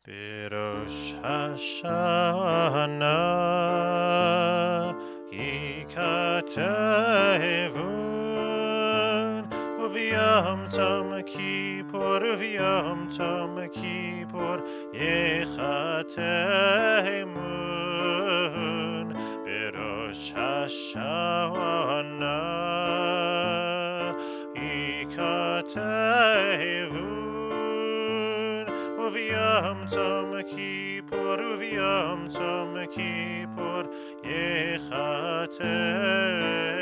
בראש השנה ייכתבון וביום צום כיפור ייחתמון בראש השנה ייכתבון וביום צום כיפור ייחתם